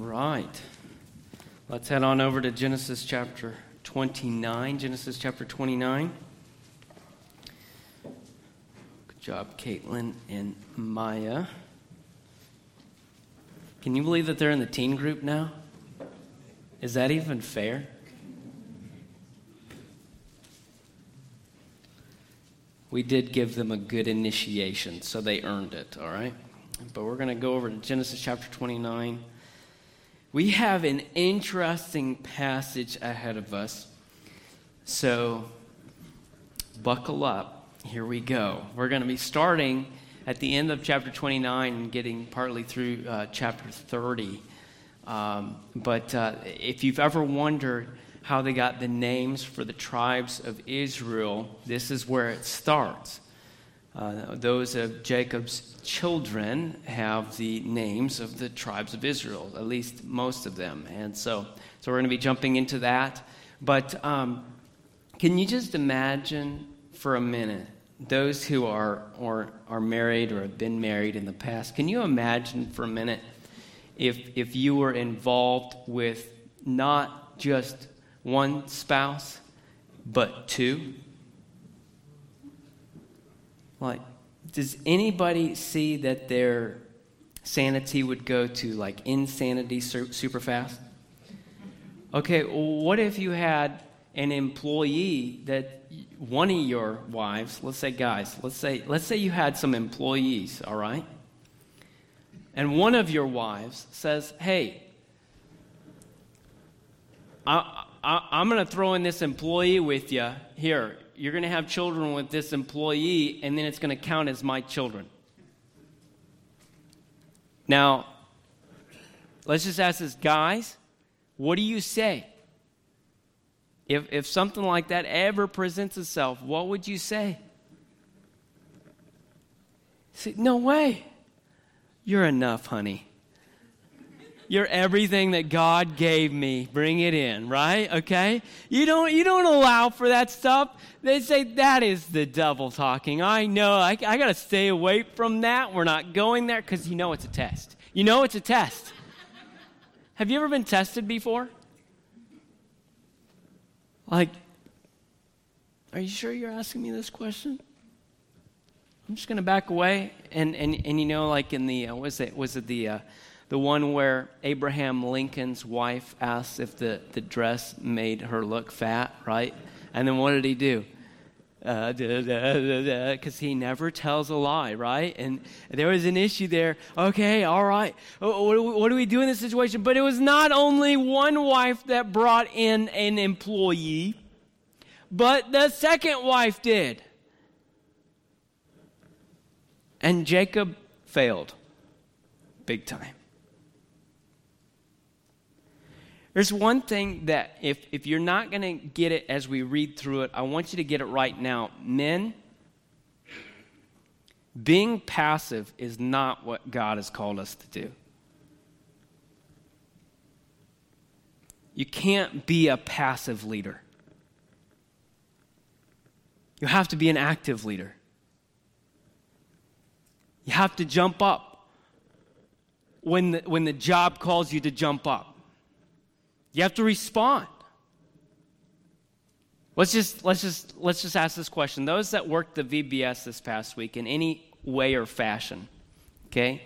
right. Let's head on over to Genesis chapter 29. Genesis chapter 29. Good job, Caitlin and Maya. Can you believe that they're in the teen group now? Is that even fair? We did give them a good initiation, so they earned it, all right? But we're going to go over to Genesis chapter 29. We have an interesting passage ahead of us, so buckle up. Here we go. We're going to be starting at the end of chapter 29 and getting partly through chapter 30. But if you've ever wondered how they got the names for the tribes of Israel, this is where it starts. Those of Jacob's children have the names of the tribes of Israel, at least most of them. And so we're going to be jumping into that. But can you just imagine for a minute, those who are married or have been married in the past, can you imagine for a minute if you were involved with not just one spouse, but two? Like, does anybody see that their sanity would go to like insanity super fast? Okay, what if you had an employee that one of your wives, let's say guys, let's say you had some employees, all right? And one of your wives says, hey, I'm going to throw in this employee with you. Here, you're going to have children with this employee, and then it's going to count as my children. Now, let's just ask this, guys, what do you say? If something like that ever presents itself, what would you say? Say, no way. You're enough, honey. You're everything that God gave me. Bring it in, right? Okay? You don't allow for that stuff. They say that is the devil talking. I know. I got to stay away from that. We're not going there because you know it's a test. You know it's a test. Have you ever been tested before? Like, are you sure you're asking me this question? I'm just going to back away and you know, like in the was it the one where Abraham Lincoln's wife asked if the dress made her look fat, right? And then what did he do? Because he never tells a lie, right? And there was an issue there. Okay, all right. What do we do in this situation? But it was not only one wife that brought in an employee, but the second wife did. And Jacob failed big time. There's one thing that if you're not going to get it as we read through it, I want you to get it right now. Men, being passive is not what God has called us to do. You can't be a passive leader. You have to be an active leader. You have to jump up when the job calls you to jump up. You have to respond. Let's just ask this question. Those that worked the VBS this past week in any way or fashion, okay?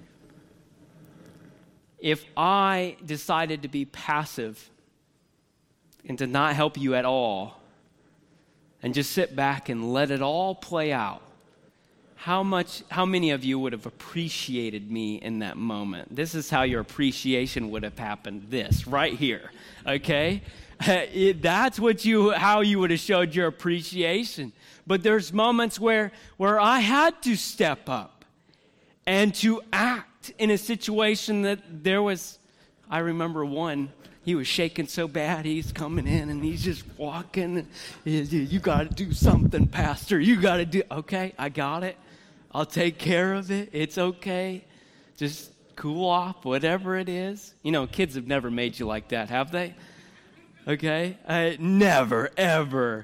If I decided to be passive and to not help you at all and just sit back and let it all play out, how many of you would have appreciated me in that moment? This is how your appreciation would have happened. This right here, okay? That's how you would have showed your appreciation. But there's moments where I had to step up and to act in a situation that there was. I remember one. He was shaking so bad, he's coming in and he's just walking. You got to do something, Pastor. You got to do. Okay, I got it. I'll take care of it. It's okay. Just cool off, whatever it is. You know, kids have never made you like that, have they? Okay? Never, ever.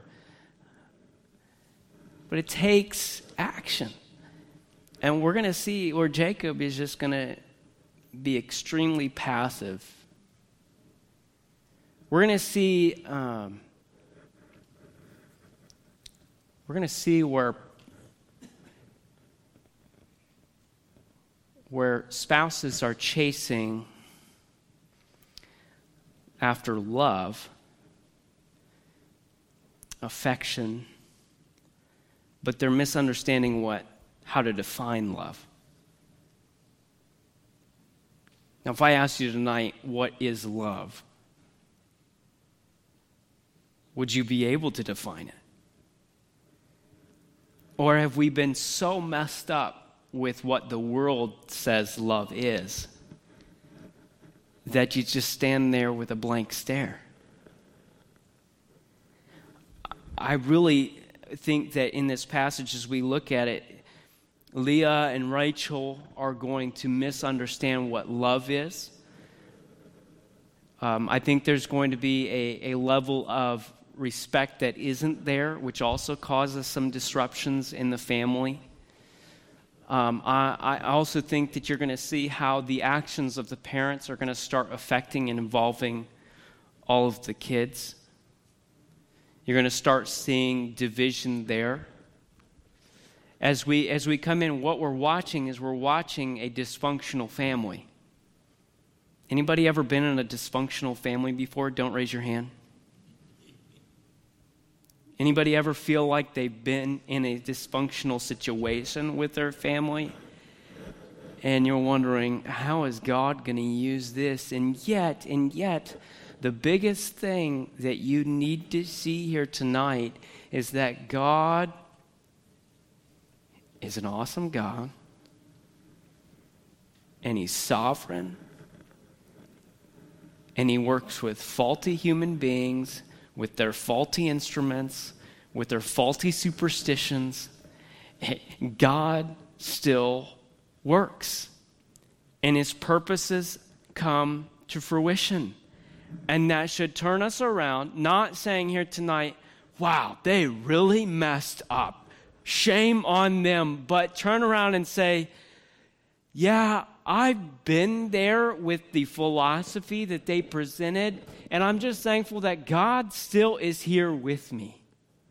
But it takes action. And we're going to see where Jacob is just going to be extremely passive. We're going to see where spouses are chasing after love, affection, but they're misunderstanding how to define love. Now, if I ask you tonight, what is love? Would you be able to define it? Or have we been so messed up with what the world says love is that you just stand there with a blank stare? I really think that in this passage, as we look at it, Leah and Rachel are going to misunderstand what love is. I think there's going to be a level of respect that isn't there, which also causes some disruptions in the family. I also think that you're going to see how the actions of the parents are going to start affecting and involving all of the kids. You're going to start seeing division there. As we come in, what we're watching is we're watching a dysfunctional family. Anybody ever been in a dysfunctional family before? Don't raise your hand. Anybody ever feel like they've been in a dysfunctional situation with their family? And you're wondering, how is God going to use this? And yet, the biggest thing that you need to see here tonight is that God is an awesome God, and He's sovereign, and He works with faulty human beings, with their faulty instruments, with their faulty superstitions. God still works, and His purposes come to fruition. And that should turn us around, not saying here tonight, wow, they really messed up. Shame on them. But turn around and say, yeah, I've been there with the philosophy that they presented, and I'm just thankful that God still is here with me.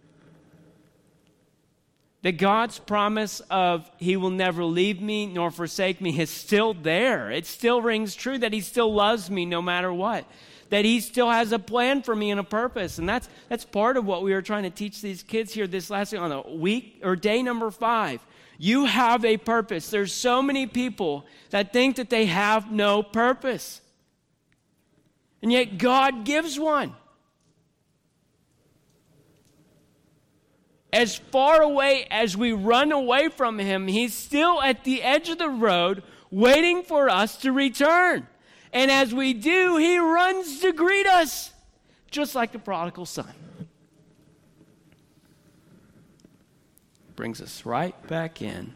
That God's promise of He will never leave me nor forsake me is still there. It still rings true that He still loves me no matter what. That He still has a plan for me and a purpose. And that's part of what we were trying to teach these kids here this last week on a week or day number 5. You have a purpose. There's so many people that think that they have no purpose. And yet God gives one. As far away as we run away from Him, He's still at the edge of the road waiting for us to return. And as we do, He runs to greet us, just like the prodigal son. Brings us right back in,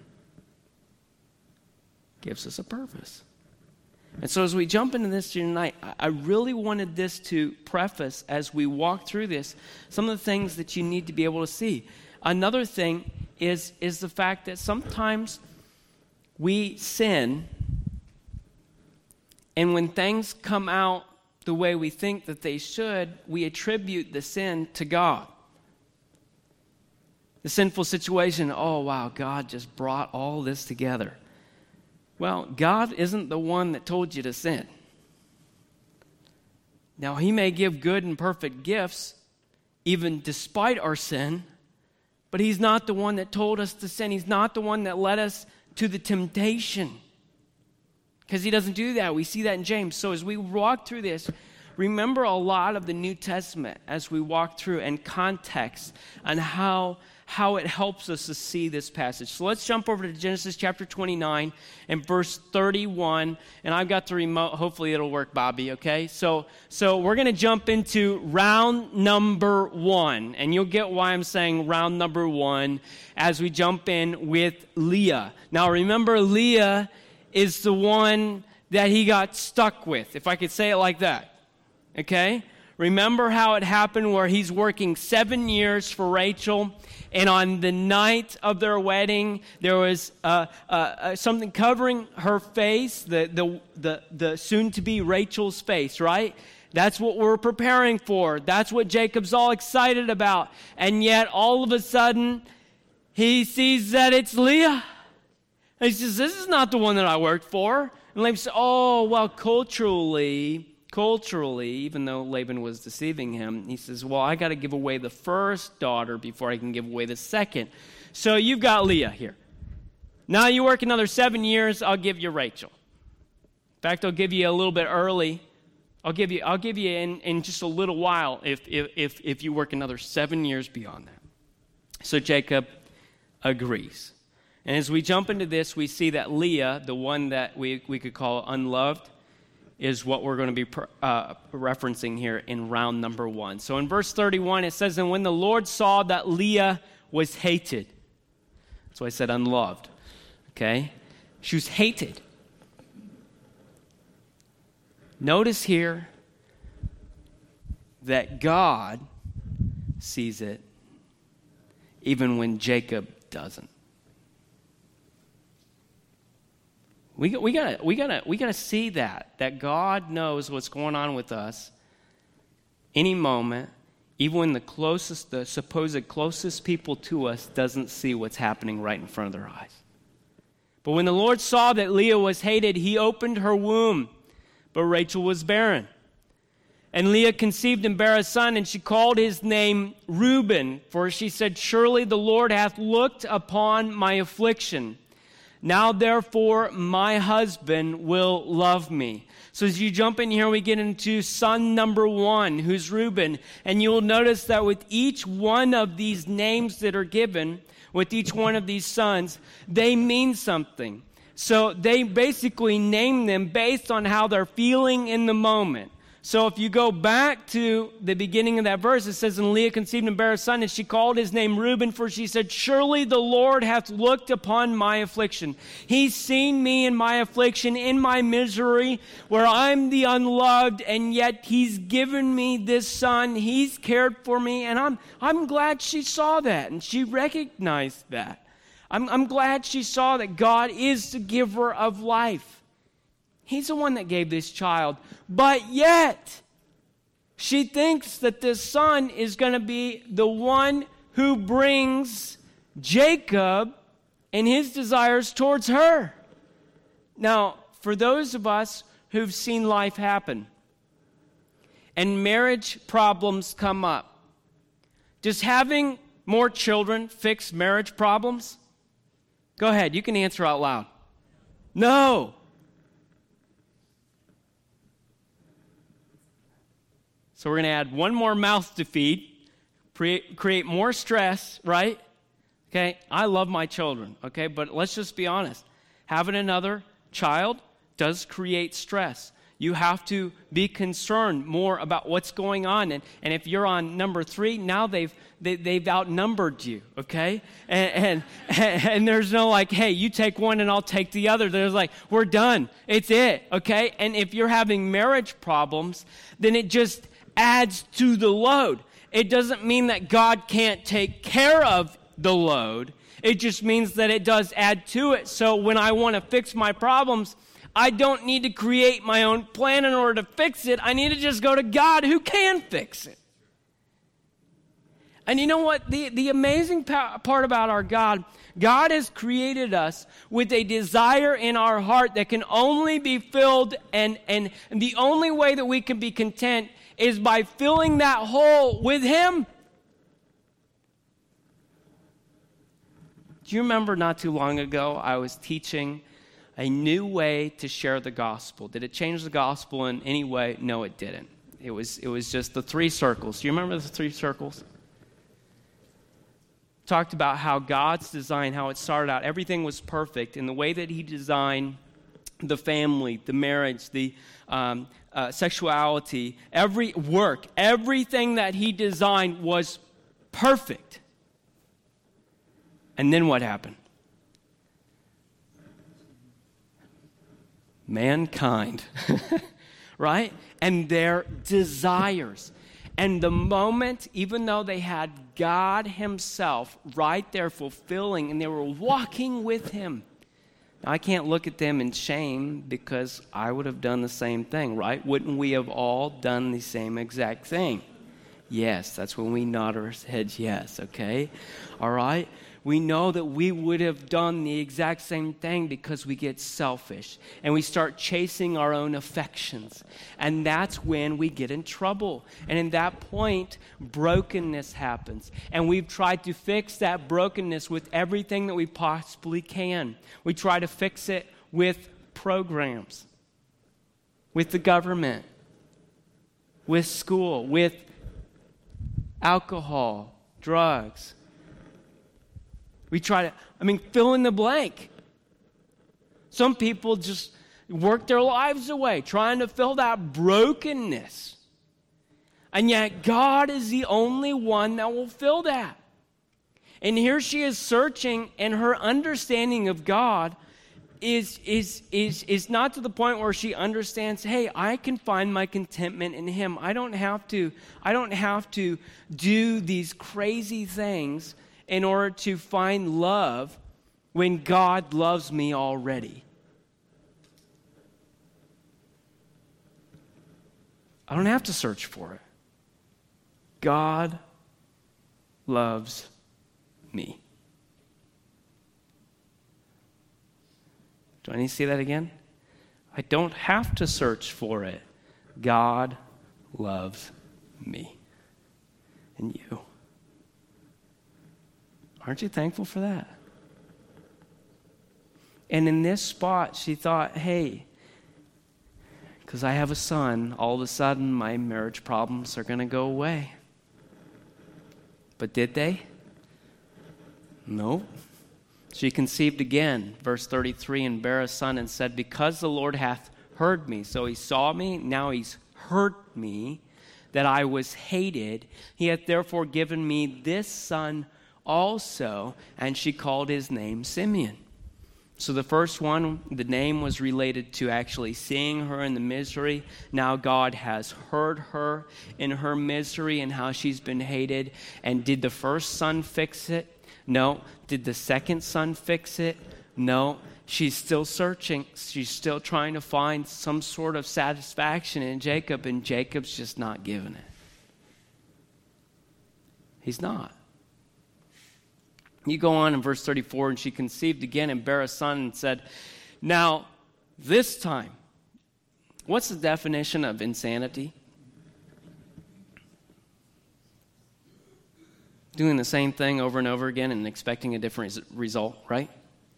gives us a purpose. And so as we jump into this tonight, I really wanted this to preface, as we walk through this, some of the things that you need to be able to see. Another thing is the fact that sometimes we sin, and when things come out the way we think that they should, we attribute the sin to God. The sinful situation, oh wow, God just brought all this together. Well, God isn't the one that told you to sin. Now, He may give good and perfect gifts, even despite our sin, but He's not the one that told us to sin. He's not the one that led us to the temptation. Because He doesn't do that. We see that in James. So as we walk through this, remember a lot of the New Testament as we walk through, and context and how it helps us to see this passage. So let's jump over to Genesis chapter 29 and verse 31. And I've got the remote. Hopefully it'll work, Bobby, okay? So we're going to jump into round number 1. And you'll get why I'm saying round number 1 as we jump in with Leah. Now remember, Leah is the one that he got stuck with, if I could say it like that. Okay? Remember how it happened where he's working 7 years for Rachel, and on the night of their wedding, there was something covering her face, the soon-to-be Rachel's face, right? That's what we're preparing for. That's what Jacob's all excited about. And yet, all of a sudden, he sees that it's Leah. And he says, this is not the one that I worked for. And Laban says, oh, well, culturally, even though Laban was deceiving him, he says, well, I got to give away the first daughter before I can give away the second. So you've got Leah here. Now you work another 7 years, I'll give you Rachel. In fact, I'll give you a little bit early. I'll give you in just a little while if you work another 7 years beyond that. So Jacob agrees. And as we jump into this, we see that Leah, the one that we could call unloved, is what we're going to be referencing here in round number 1. So in verse 31, it says, and when the Lord saw that Leah was hated, that's why I said unloved, okay? She was hated. Notice here that God sees it even when Jacob doesn't. We gotta see that God knows what's going on with us any moment, even when the supposed closest people to us doesn't see what's happening right in front of their eyes. But when the Lord saw that Leah was hated, he opened her womb, but Rachel was barren. And Leah conceived and bare a son, and she called his name Reuben, for she said, surely the Lord hath looked upon my affliction. Now, therefore, my husband will love me. So as you jump in here, we get into son number 1, who's Reuben. And you will notice that with each one of these names that are given, with each one of these sons, they mean something. So they basically name them based on how they're feeling in the moment. So if you go back to the beginning of that verse, it says, and Leah conceived and bare a son, and she called his name Reuben, for she said, surely the Lord hath looked upon my affliction. He's seen me in my affliction, in my misery, where I'm the unloved, and yet he's given me this son. He's cared for me, and I'm glad she saw that, and she recognized that. I'm glad she saw that God is the giver of life. He's the one that gave this child. But yet, she thinks that this son is going to be the one who brings Jacob and his desires towards her. Now, for those of us who've seen life happen and marriage problems come up, does having more children fix marriage problems? Go ahead, you can answer out loud. No. So we're going to add one more mouth to feed, create more stress, right? Okay, I love my children, okay? But let's just be honest. Having another child does create stress. You have to be concerned more about what's going on. And if you're on number 3, now they've outnumbered you, okay? And there's no like, hey, you take one and I'll take the other. There's like, we're done. It's it, okay? And if you're having marriage problems, then it just adds to the load. It doesn't mean that God can't take care of the load. It just means that it does add to it. So when I want to fix my problems, I don't need to create my own plan in order to fix it. I need to just go to God who can fix it. And you know what? The amazing part about our God has created us with a desire in our heart that can only be filled, and the only way that we can be content is by filling that hole with Him. Do you remember not too long ago I was teaching a new way to share the gospel? Did it change the gospel in any way? No, it didn't. It was just the 3 circles. Do you remember the 3 circles? Talked about how God's design, how it started out, everything was perfect in the way that He designed the family, the marriage, the sexuality, everything that He designed was perfect. And then what happened? Mankind right? And their desires. And the moment, even though they had God himself right there fulfilling, and they were walking with him. Now, I can't look at them in shame because I would have done the same thing, right? Wouldn't we have all done the same exact thing? Yes, that's when we nod our heads yes, okay? All right? We know that we would have done the exact same thing because we get selfish and we start chasing our own affections. And that's when we get in trouble. And in that point, brokenness happens. And we've tried to fix that brokenness with everything that we possibly can. We try to fix it with programs, with the government, with school, with alcohol, drugs. We try to, fill in the blank. Some people just work their lives away trying to fill that brokenness. And yet God is the only one that will fill that. And here she is searching, and her understanding of God is not to the point where she understands, hey, I can find my contentment in him. I don't have to do these crazy things in order to find love when God loves me already. I don't have to search for it. God loves me. Do I need to say that again? I don't have to search for it. God loves me and you. Aren't you thankful for that? And in this spot, she thought, hey, because I have a son, all of a sudden my marriage problems are going to go away. But did they? No. She conceived again, verse 33, and bare a son and said, because the Lord hath heard me. So he saw me, now he's heard me, that I was hated. He hath therefore given me this son also, and she called his name Simeon. So the first one, the name was related to actually seeing her in the misery. Now God has heard her in her misery and how she's been hated. And did the first son fix it? No. Did the second son fix it? No. She's still searching. She's still trying to find some sort of satisfaction in Jacob, and Jacob's just not giving it. He's not. You go on in verse 34, and she conceived again and bare a son and said, now, this time, what's the definition of insanity? Doing the same thing over and over again and expecting a different result, right?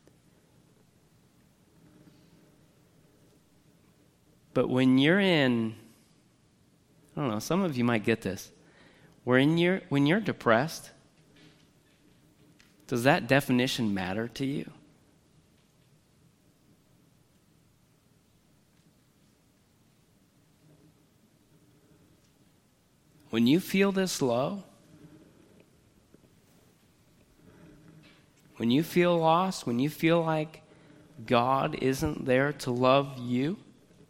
But when you're in, I don't know, some of you might get this. When you're depressed, does that definition matter to you? When you feel this low, when you feel lost, when you feel like God isn't there to love you,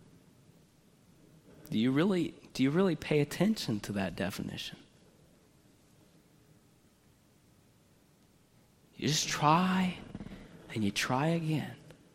do you really pay attention to that definition? You just try, and you try again.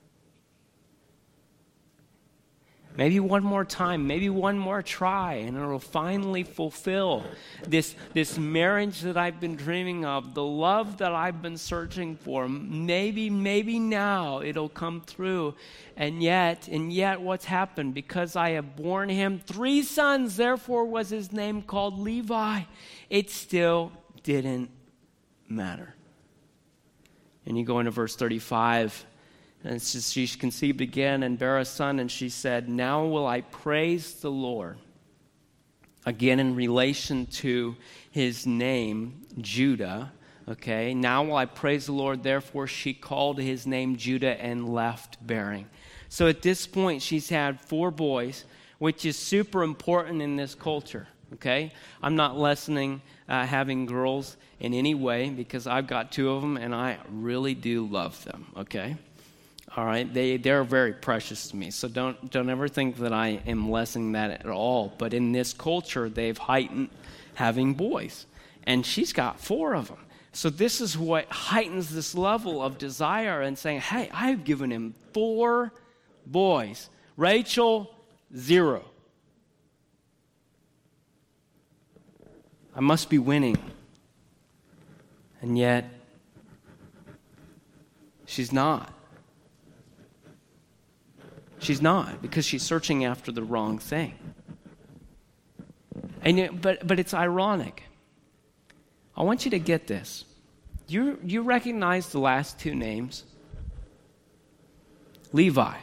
Maybe one more time, maybe one more try, and it'll finally fulfill this marriage that I've been dreaming of, the love that I've been searching for. Maybe now it'll come through. And yet, what's happened? Because I have borne him 3 sons, therefore was his name called Levi. It still didn't matter. And you go into verse 35, and it says, she conceived again and bare a son, and she said, now will I praise the Lord. Again, in relation to his name, Judah, okay? Now will I praise the Lord, therefore she called his name Judah and left bearing. So at this point, she's had 4 boys, which is super important in this culture, okay? I'm not lessening having girls in any way because I've got 2 of them and I really do love them, okay? All right, they're very precious to me. So don't ever think that I am lessening that at all. But in this culture, they've heightened having boys, and she's got 4 of them. So this is what heightens this level of desire and saying, hey, I've given him 4 boys. Rachel, 0. I must be winning. And yet, she's not. She's not, because she's searching after the wrong thing. But it's ironic. I want you to get this. You recognize the last 2 names? Levi.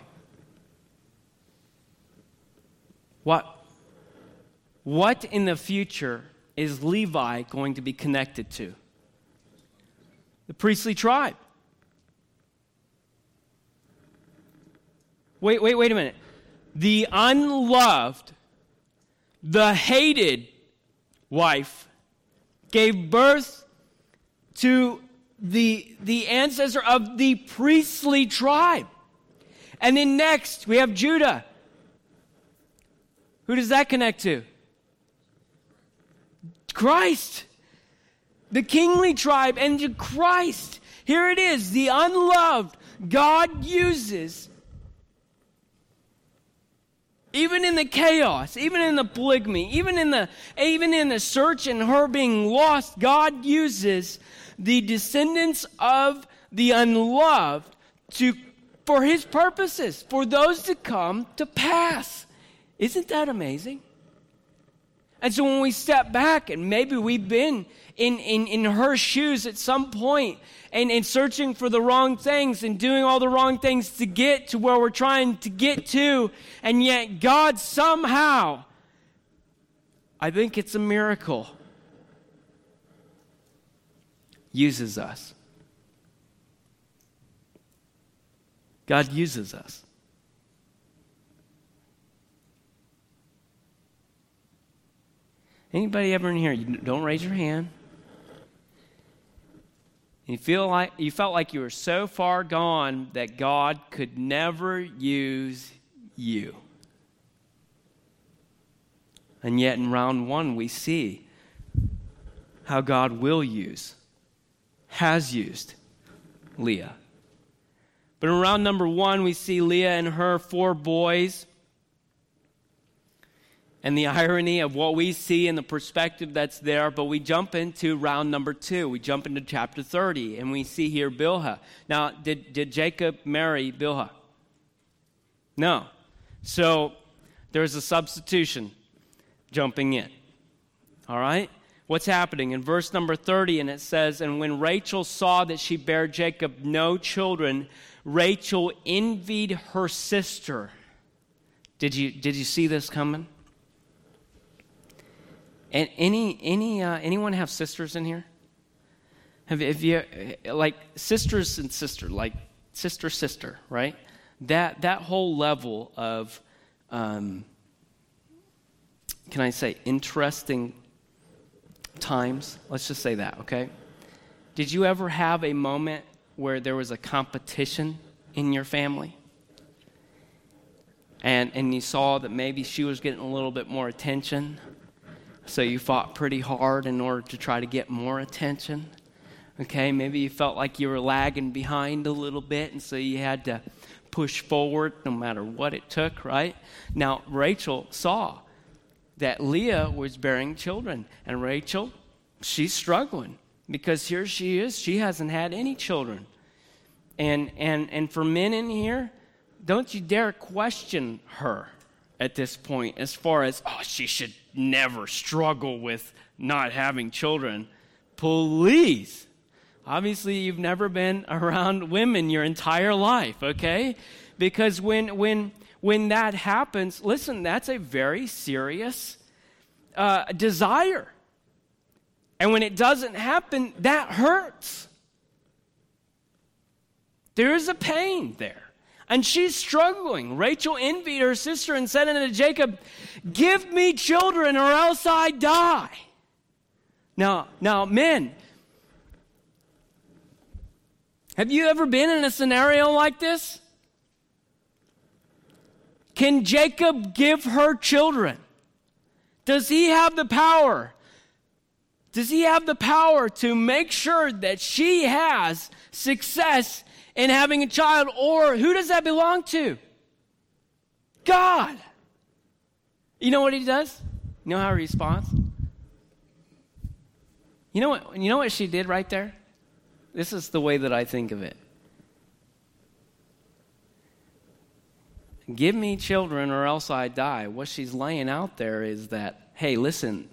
What in the future is Levi going to be connected to? The priestly tribe. Wait a minute. The unloved, the hated wife gave birth to the ancestor of the priestly tribe. And then next, we have Judah. Who does that connect to? Christ. The kingly tribe and to Christ. Here it is, the unloved. God uses, even in the chaos, even in the polygamy, even in the search and her being lost, God uses the descendants of the unloved for his purposes, for those to come to pass. Isn't that amazing? And so when we step back, and maybe we've been in her shoes at some point, and searching for the wrong things and doing all the wrong things to get to where we're trying to get to, and yet God somehow, I think it's a miracle, uses us. God uses us. Anybody ever in here? Don't raise your hand. You felt like you were so far gone that God could never use you. And yet in round 1 we see how God will use, has used Leah. But in round number 1 we see Leah and her 4 boys. And the irony of what we see and the perspective that's there, but we jump into round number 2. We jump into chapter 30, and we see here Bilhah. Now, did Jacob marry Bilhah? No. So there's a substitution jumping in. All right? What's happening? In verse number 30, and it says, and when Rachel saw that she bare Jacob no children, Rachel envied her sister. Did you see this coming? And anyone have sisters in here? Have you, like sisters and sister, like sister, right? That whole level of, can I say, interesting times? Let's just say that, okay? Did you ever have a moment where there was a competition in your family? And you saw that maybe she was getting a little bit more attention, so you fought pretty hard in order to try to get more attention. Okay, maybe you felt like you were lagging behind a little bit, and so you had to push forward no matter what it took, right? Now, Rachel saw that Leah was bearing children, and Rachel, she's struggling because here she is, she hasn't had any children. And for men in here, don't you dare question her at this point as far as, she should never struggle with not having children. Please. Obviously, you've never been around women your entire life, okay? Because when that happens, listen, that's a very serious desire. And when it doesn't happen, that hurts. There is a pain there. And she's struggling. Rachel envied her sister and said unto Jacob, give me children or else I die. Now, men, have you ever been in a scenario like this? Can Jacob give her children? Does he have the power? Does he have the power to make sure that she has success in having a child? Or who does that belong to? God. You know what he does? You know how he responds? You know what she did right there? This is the way that I think of it. Give me children or else I die. What she's laying out there is that, hey, listen,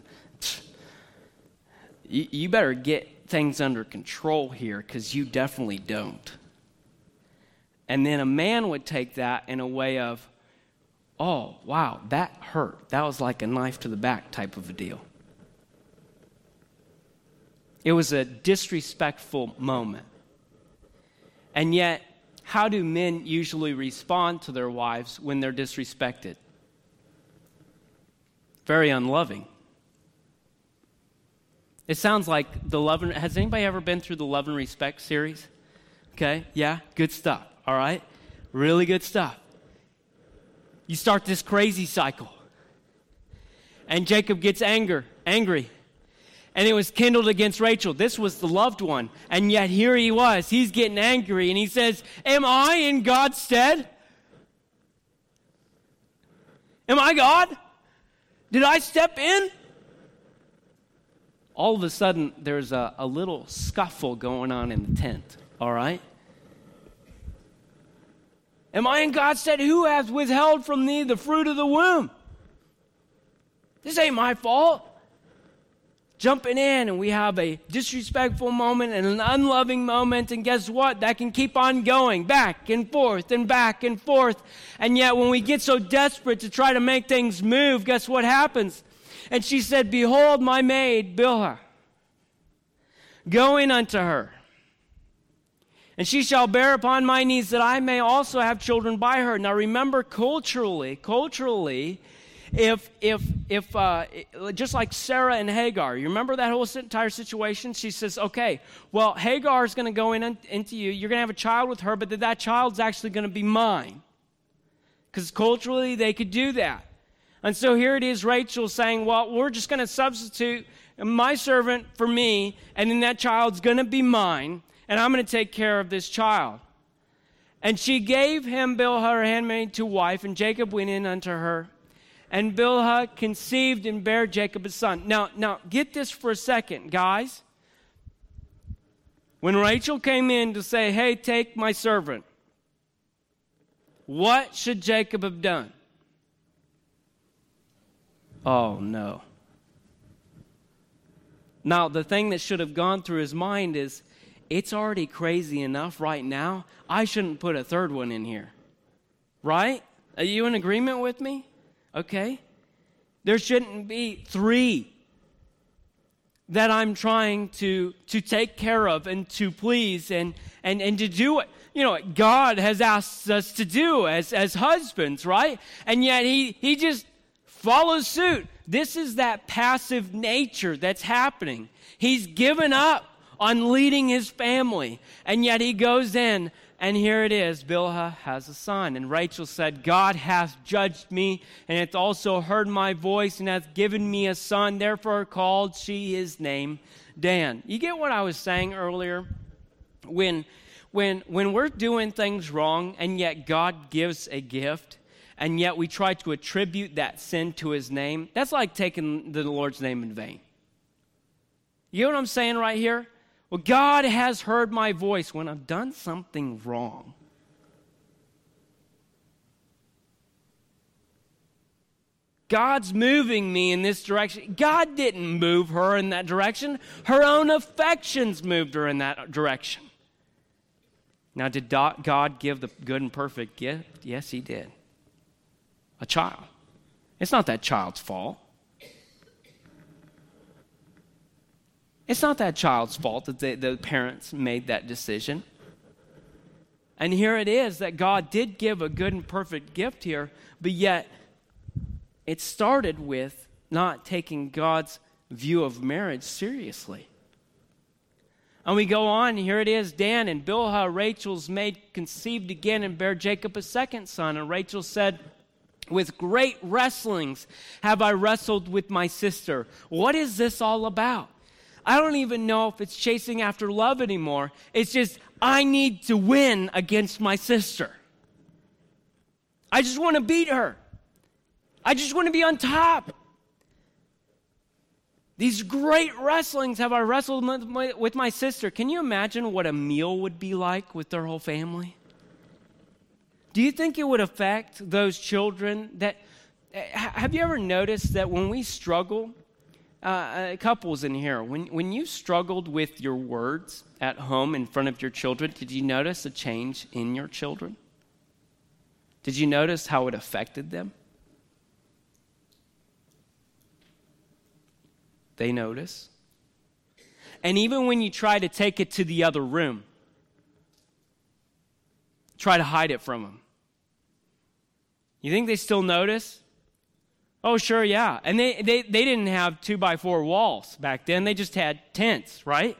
you better get things under control here because you definitely don't. And then a man would take that in a way of, oh, wow, that hurt. That was like a knife to the back type of a deal. It was a disrespectful moment. And yet, how do men usually respond to their wives when they're disrespected? Very unloving. It sounds like the Love and... Has anybody ever been through the Love and Respect series? Okay, yeah, good stuff, all right? Really good stuff. You start this crazy cycle. And Jacob gets angry. And it was kindled against Rachel. This was the loved one. And yet here he was. He's getting angry. And he says, am I in God's stead? Am I God? Did I step in? All of a sudden, there's a little scuffle going on in the tent. All right? Am I in God's stead? Who has withheld from thee the fruit of the womb? This ain't my fault. Jumping in, and we have a disrespectful moment and an unloving moment, and guess what? That can keep on going back and forth and back and forth. And yet when we get so desperate to try to make things move, guess what happens? And she said, behold my maid Bilhah, go in unto her, and she shall bear upon my knees, that I may also have children by her. Now remember, culturally, if just like Sarah and Hagar, you remember that whole entire situation? She says, okay, well, Hagar is going to go into you. You're going to have a child with her, but that child's actually going to be mine. Because culturally, they could do that. And so here it is, Rachel saying, well, we're just going to substitute my servant for me, and then that child's going to be mine, and I'm going to take care of this child. And she gave him Bilhah, her handmaid, to wife, and Jacob went in unto her. And Bilhah conceived and bare Jacob a son. Now, get this for a second, guys. When Rachel came in to say, hey, take my servant, what should Jacob have done? Oh, no. Now, the thing that should have gone through his mind is, it's already crazy enough right now. I shouldn't put a third one in here. Right? Are you in agreement with me? Okay. There shouldn't be three that I'm trying to take care of and to please and to do what, what God has asked us to do as husbands, right? And yet he just follows suit. This is that passive nature that's happening. He's given up on leading his family, and yet he goes in, and here it is, Bilhah has a son. And Rachel said, God hath judged me, and hath also heard my voice, and hath given me a son. Therefore called she his name Dan. You get what I was saying earlier? When we're doing things wrong, and yet God gives a gift, and yet we try to attribute that sin to his name, that's like taking the Lord's name in vain. You know what I'm saying right here? Well, God has heard my voice when I've done something wrong. God's moving me in this direction. God didn't move her in that direction. Her own affections moved her in that direction. Now, did God give the good and perfect gift? Yes, he did. A child. It's not that child's fault. It's not that child's fault that the parents made that decision. And here it is that God did give a good and perfect gift here, but yet it started with not taking God's view of marriage seriously. And we go on, here it is, Dan, and Bilhah, Rachel's maid, conceived again and bare Jacob a second son. And Rachel said, With great wrestlings have I wrestled with my sister. What is this all about? I don't even know if it's chasing after love anymore. It's just, I need to win against my sister. I just want to beat her. I just want to be on top. These great wrestlings have I wrestled with my sister. Can you imagine what a meal would be like with their whole family? Do you think it would affect those children that, have you ever noticed that when we struggle, couples in here, when you struggled with your words at home in front of your children, did you notice a change in your children? Did you notice how it affected them? They notice. And even when you try to take it to the other room, try to hide it from them, you think they still notice? Oh, sure, yeah. And they didn't have 2x4 walls back then. They just had tents, right?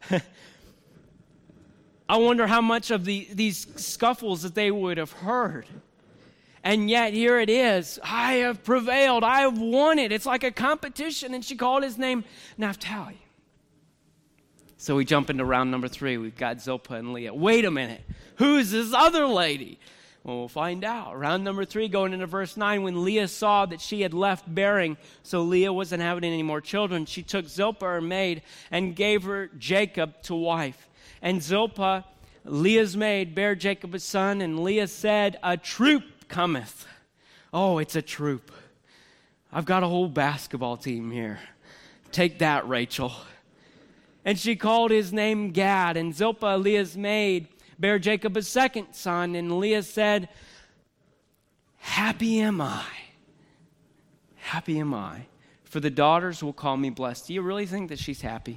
I wonder how much of these scuffles that they would have heard. And yet here it is. I have prevailed. I have won it. It's like a competition. And she called his name Naphtali. So we jump into round number 3. We've got Zilpah and Leah. Wait a minute. Who's this other lady? Well, we'll find out. Round number 3, going into verse 9. When Leah saw that she had left bearing, so Leah wasn't having any more children, she took Zilpah, her maid, and gave her Jacob to wife. And Zilpah, Leah's maid, bare Jacob a son, and Leah said, a troop cometh. Oh, it's a troop. I've got a whole basketball team here. Take that, Rachel. And she called his name Gad. And Zilpah, Leah's maid, bare Jacob a second son. And Leah said, happy am I. Happy am I. For the daughters will call me blessed. Do you really think that she's happy?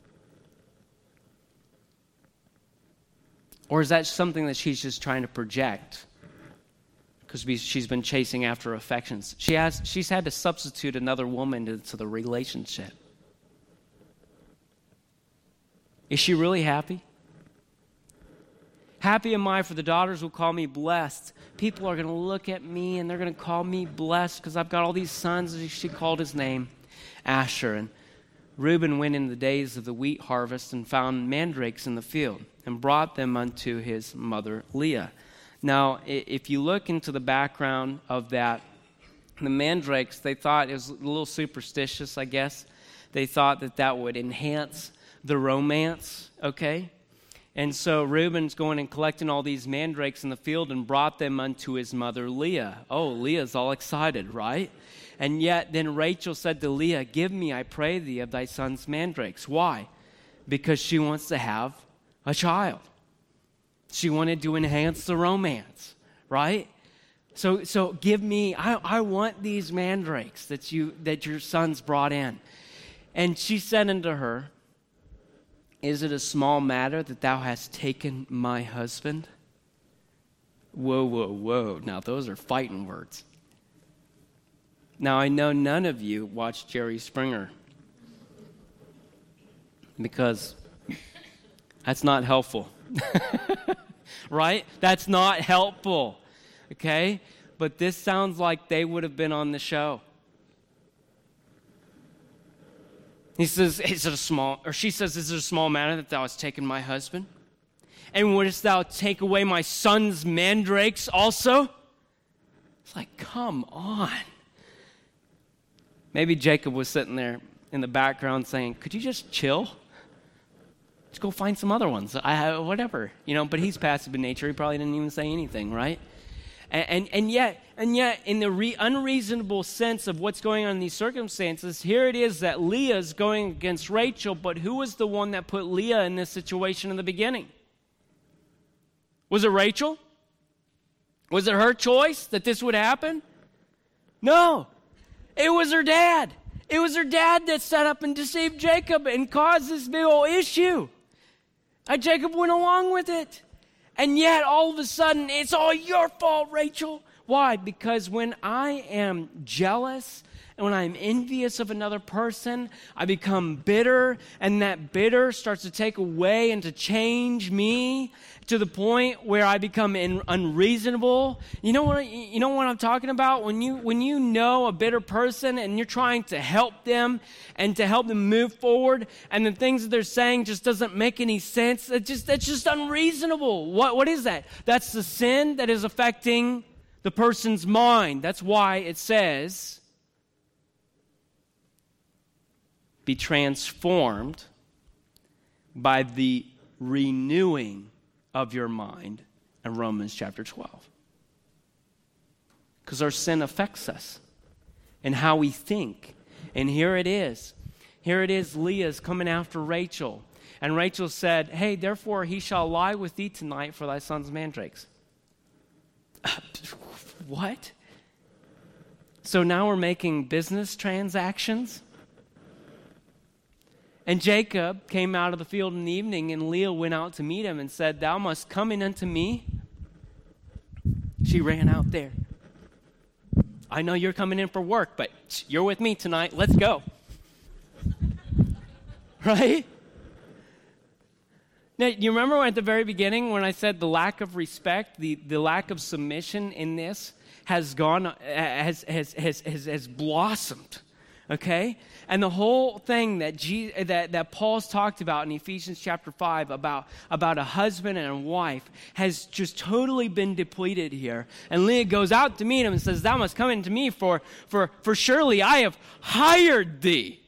Or is that something that she's just trying to project? Because she's been chasing after affections. She's had to substitute another woman into the relationship. Is she really happy? Happy am I, for the daughters will call me blessed. People are going to look at me and they're going to call me blessed because I've got all these sons. She called his name Asher. And Reuben went in the days of the wheat harvest and found mandrakes in the field and brought them unto his mother Leah. Now, if you look into the background of that, the mandrakes, they thought it was a little superstitious, I guess. They thought that would enhance the romance, okay? And so Reuben's going and collecting all these mandrakes in the field and brought them unto his mother Leah. Oh, Leah's all excited, right? And yet then Rachel said to Leah, give me, I pray thee, of thy son's mandrakes. Why? Because she wants to have a child. She wanted to enhance the romance, right? So give me, I want these mandrakes that your sons brought in. And she said unto her, is it a small matter that thou hast taken my husband? Whoa, whoa, whoa. Now those are fighting words. Now I know none of you watch Jerry Springer because that's not helpful. Right? That's not helpful. Okay? But this sounds like they would have been on the show. He says, she says, is it a small matter that thou hast taken my husband? And wouldst thou take away my son's mandrakes also? It's like, come on. Maybe Jacob was sitting there in the background saying, could you just chill? Just go find some other ones. Whatever. But he's passive in nature. He probably didn't even say anything, right? And yet, in the unreasonable sense of what's going on in these circumstances, here it is that Leah's going against Rachel, but who was the one that put Leah in this situation in the beginning? Was it Rachel? Was it her choice that this would happen? No. It was her dad. It was her dad that set up and deceived Jacob and caused this big old issue. And Jacob went along with it. And yet, all of a sudden, it's all your fault, Rachel. Why? Because when I am jealous and when I'm envious of another person, I become bitter, and that bitter starts to take away and to change me to the point where I become unreasonable. You know what I'm talking about? When you know a bitter person and you're trying to help them and to help them move forward, and the things that they're saying just doesn't make any sense. That's just unreasonable. What is that? That's the sin that is affecting the person's mind. That's why it says, be transformed by the renewing of your mind in Romans chapter 12. Because our sin affects us and how we think. And here it is. Here it is, Leah's coming after Rachel. And Rachel said, hey, therefore he shall lie with thee tonight for thy son's mandrakes. What? So now we're making business transactions? And Jacob came out of the field in the evening, and Leah went out to meet him and said, thou must come in unto me. She ran out there. I know you're coming in for work, but you're with me tonight. Let's go. Right? Now, you remember at the very beginning when I said the lack of respect, the lack of submission in this has blossomed, okay? And the whole thing that Paul's talked about in Ephesians chapter 5 about a husband and a wife has just totally been depleted here. And Leah goes out to meet him and says, thou must come into me, for surely I have hired thee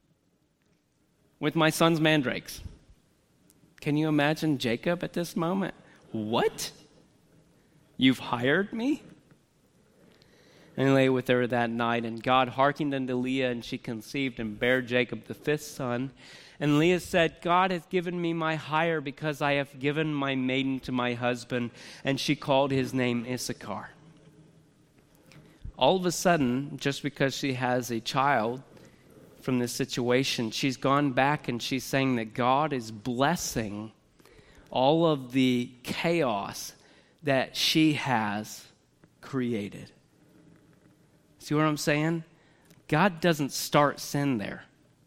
with my son's mandrakes. Can you imagine Jacob at this moment? What? You've hired me? And he lay with her that night, and God hearkened unto Leah, and she conceived and bare Jacob the fifth son. And Leah said, God hath given me my hire, because I have given my maiden to my husband. And she called his name Issachar. All of a sudden, just because she has a child from this situation, she's gone back and she's saying that God is blessing all of the chaos that she has created. See what I'm saying? God doesn't start sin there.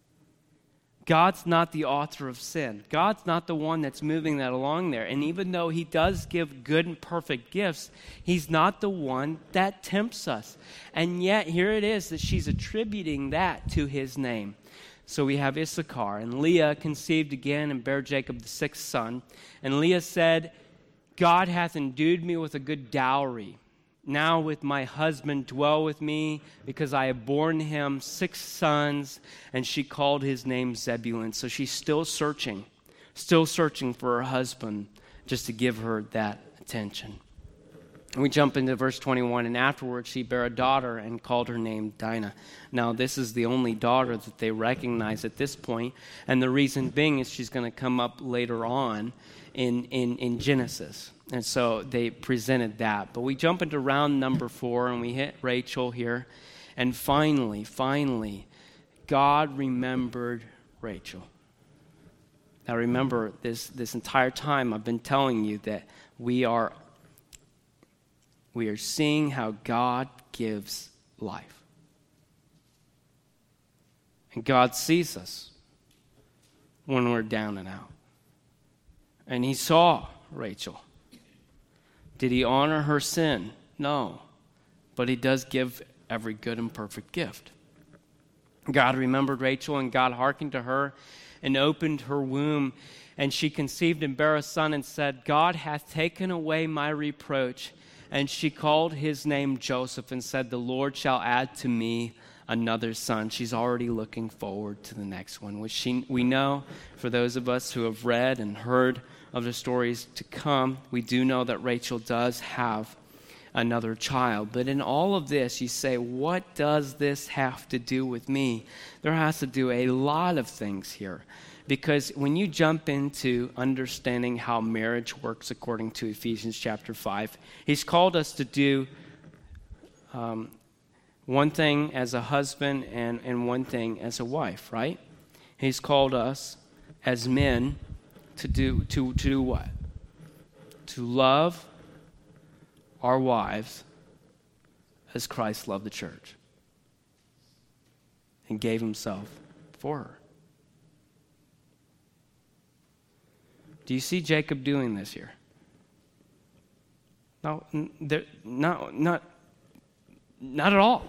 God's not the author of sin. God's not the one that's moving that along there. And even though he does give good and perfect gifts, he's not the one that tempts us. And yet here it is that she's attributing that to his name. So we have Issachar. And Leah conceived again and bare Jacob the sixth son. And Leah said, God hath endued me with a good dowry. Now with my husband dwell with me, because I have borne him 6 sons. And she called his name Zebulun. So she's still searching for her husband, just to give her that attention. And we jump into verse 21, and afterwards she bare a daughter and called her name Dinah. Now this is the only daughter that they recognize at this point, and the reason being is she's going to come up later on in Genesis. And so they presented that. But we jump into round number 4, and we hit Rachel here. And finally, God remembered Rachel. Now remember, this entire time I've been telling you that we are seeing how God gives life. And God sees us when we're down and out. And he saw Rachel. Did he honor her sin? No. But he does give every good and perfect gift. God remembered Rachel, and God hearkened to her and opened her womb. And she conceived and bare a son and said, God hath taken away my reproach. And she called his name Joseph and said, the Lord shall add to me another son. She's already looking forward to the next one, which we know, for those of us who have read and heard of the stories to come, we do know that Rachel does have another child. But in all of this, you say, what does this have to do with me? There has to do a lot of things here. Because when you jump into understanding how marriage works according to Ephesians chapter 5, he's called us to do one thing as a husband and one thing as a wife, right? He's called us as men to do what? To love our wives as Christ loved the church. and gave himself for her. Do you see Jacob doing this here? No, not at all.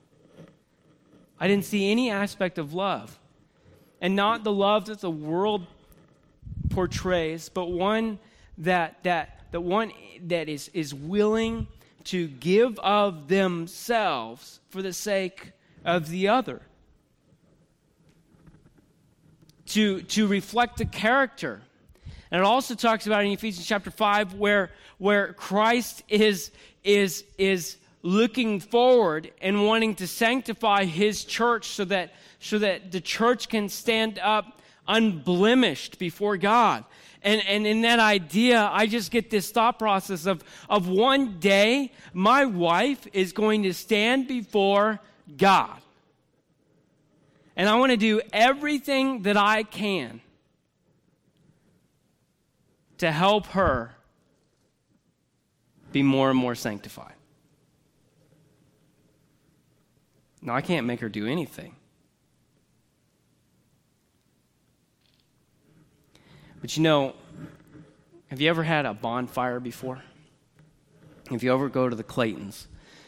I didn't see any aspect of love. And not the love that the world portrays, but one that is willing to give of themselves for the sake of the other. To reflect the character. And it also talks about in Ephesians chapter 5 where Christ is looking forward and wanting to sanctify his church so that the church can stand up unblemished before God. And in that idea, I just get this thought process of one day, my wife is going to stand before God. And I want to do everything that I can to help her be more and more sanctified. Now, I can't make her do anything. But you know, have you ever had a bonfire before? If you ever go to the Claytons,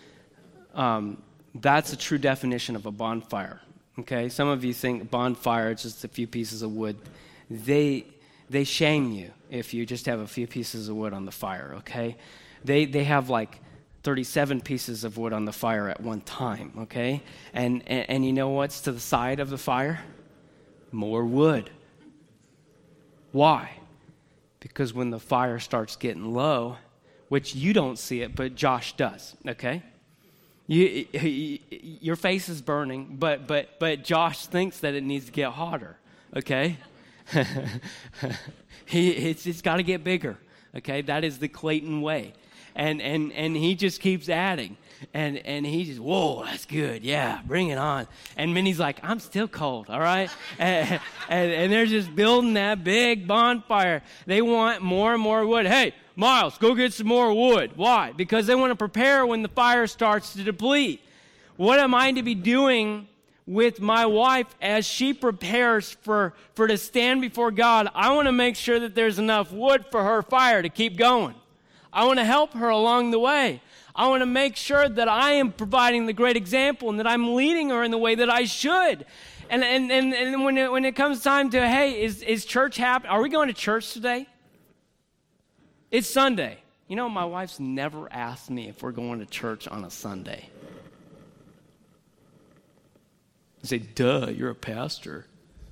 that's a true definition of a bonfire. Okay, some of you think bonfire is just a few pieces of wood. They shame you if you just have a few pieces of wood on the fire. Okay, they have like 37 pieces of wood on the fire at one time. Okay, and you know what's to the side of the fire? More wood. Why? Because when the fire starts getting low, which you don't see it, but Josh does, okay? Your face is burning, but Josh thinks that it needs to get hotter, okay? It's got to get bigger, okay? That is the Clayton way. And he just keeps adding. And he just, whoa, that's good. Yeah, bring it on. And Minnie's like, I'm still cold, all right? and they're just building that big bonfire. They want more and more wood. Hey, Miles, go get some more wood. Why? Because they want to prepare when the fire starts to deplete. What am I to be doing with my wife as she prepares for to stand before God? I want to make sure that there's enough wood for her fire to keep going. I want to help her along the way. I want to make sure that I am providing the great example and that I'm leading her in the way that I should. And when it comes time to, hey, is church happening? Are we going to church today? It's Sunday. You know, my wife's never asked me if we're going to church on a Sunday. I say, duh, you're a pastor.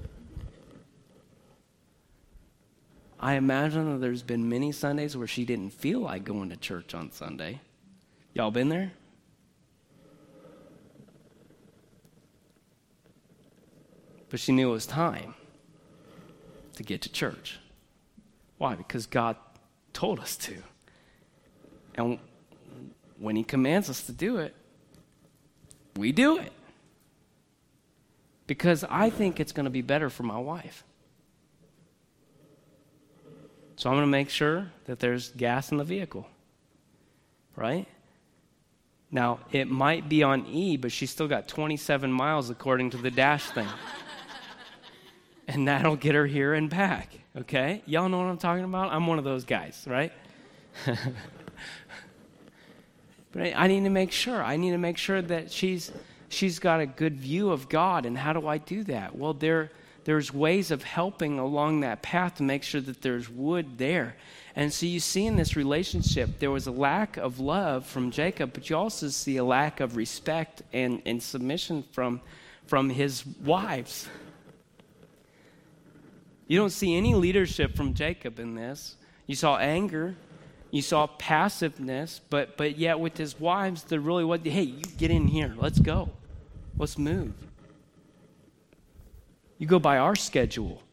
I imagine that there's been many Sundays where she didn't feel like going to church on Sunday. Y'all been there? But she knew it was time to get to church. Why? Because God told us to. And when he commands us to do it, we do it. Because I think it's going to be better for my wife. So I'm going to make sure that there's gas in the vehicle. Right? Now, it might be on E, but she's still got 27 miles according to the dash thing. And that'll get her here and back, okay? Y'all know what I'm talking about? I'm one of those guys, right? But I need to make sure. I need to make sure that she's got a good view of God. And how do I do that? Well, there's ways of helping along that path to make sure that there's wood there. And so you see in this relationship, there was a lack of love from Jacob, but you also see a lack of respect and submission from his wives. You don't see any leadership from Jacob in this. You saw anger, you saw passiveness, but yet with his wives, they're really what, hey, you get in here, let's go, let's move. You go by our schedule.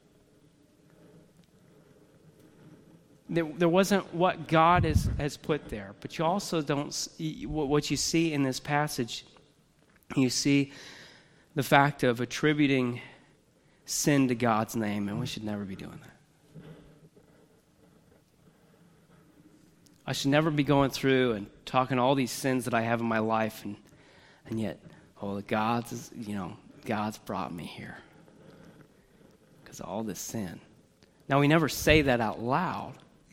There wasn't what God has put there. But you also don't see, what you see in this passage, you see the fact of attributing sin to God's name, and we should never be doing that. I should never be going through and talking all these sins that I have in my life, and yet, oh, God's, God's brought me here because of all this sin. Now, we never say that out loud,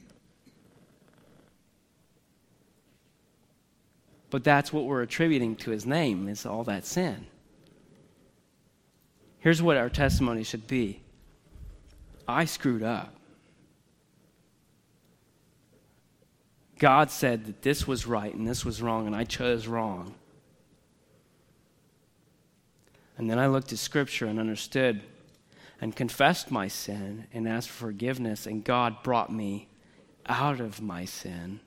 but that's what we're attributing to his name, is all that sin. Here's what our testimony should be. I screwed up. God said that this was right and this was wrong, and I chose wrong. And then I looked at Scripture and understood and confessed my sin and asked for forgiveness, and God brought me out of my sin.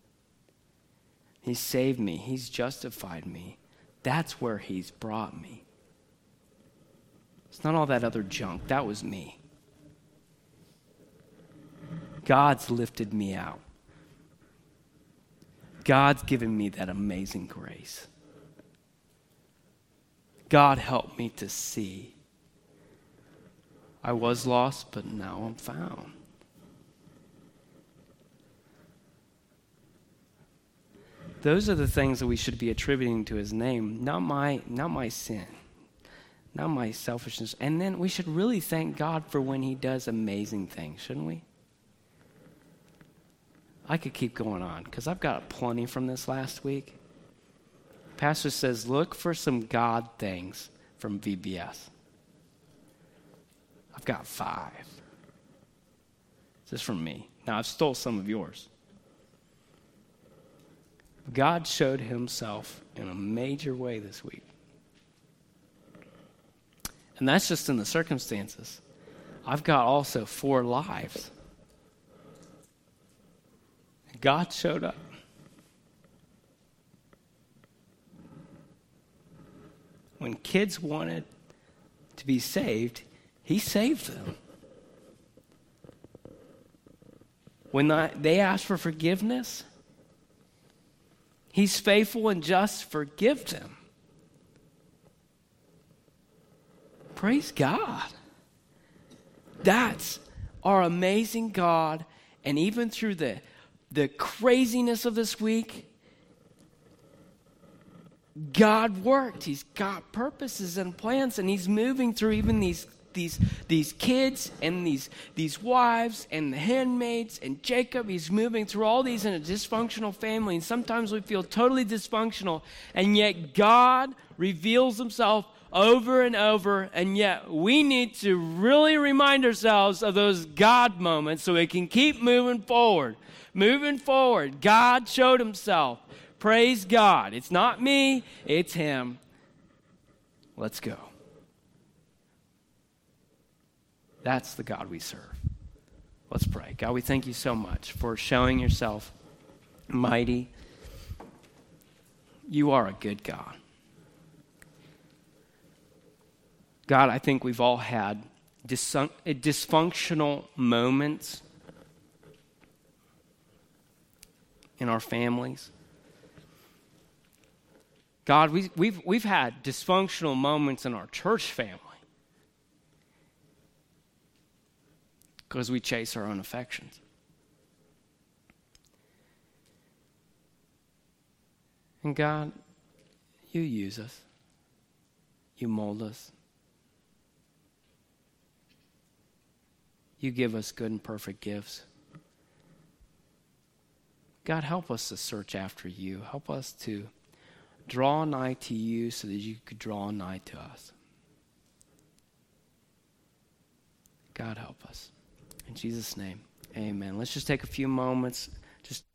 He saved me. He's justified me. That's where he's brought me. It's not all that other junk. That was me. God's lifted me out. God's given me that amazing grace. God helped me to see. I was lost, but now I'm found. Those are the things that we should be attributing to his name, not my sin, not my selfishness. And then we should really thank God for when he does amazing things, shouldn't we? I could keep going on because I've got plenty from this last week. Pastor says, look for some God things from VBS. I've got 5. This is from me. Now, I've stole some of yours. God showed himself in a major way this week. And that's just in the circumstances. I've got also 4 lives. God showed up. When kids wanted to be saved, he saved them. When they asked for forgiveness, he's faithful and just to forgive them. Praise God. That's our amazing God. And even through the craziness of this week, God worked. He's got purposes and plans, and he's moving through even these kids and these wives and the handmaids and Jacob. He's moving through all these in a dysfunctional family, and sometimes we feel totally dysfunctional, and yet God reveals himself over and over, and yet we need to really remind ourselves of those God moments so we can keep moving forward. Moving forward, God showed himself. Praise God. It's not me, it's him. Let's go. That's the God we serve. Let's pray. God, we thank you so much for showing yourself mighty. You are a good God. God, I think we've all had dysfunctional moments in our families. God, we've had dysfunctional moments in our church family because we chase our own affections. And God, you use us. You mold us. You give us good and perfect gifts. God, help us to search after you. Help us to draw nigh to you so that you could draw nigh to us. God, help us. In Jesus' name, amen. Let's just take a few moments. Just